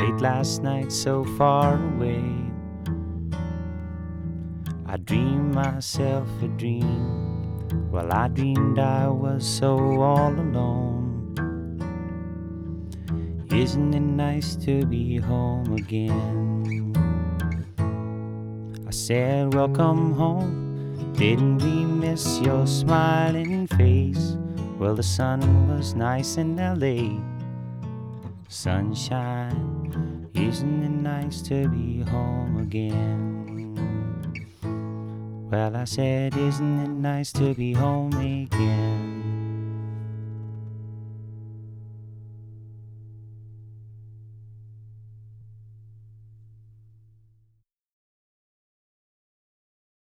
late last night so far away. I dreamed myself a dream. Well, I dreamed I was so all alone. Isn't it nice to be home again? I said, welcome home. Didn't we miss your smiling face? Well, the sun was nice in LA. Sunshine, isn't it nice to be home again? Well, I said, isn't it nice to be home again?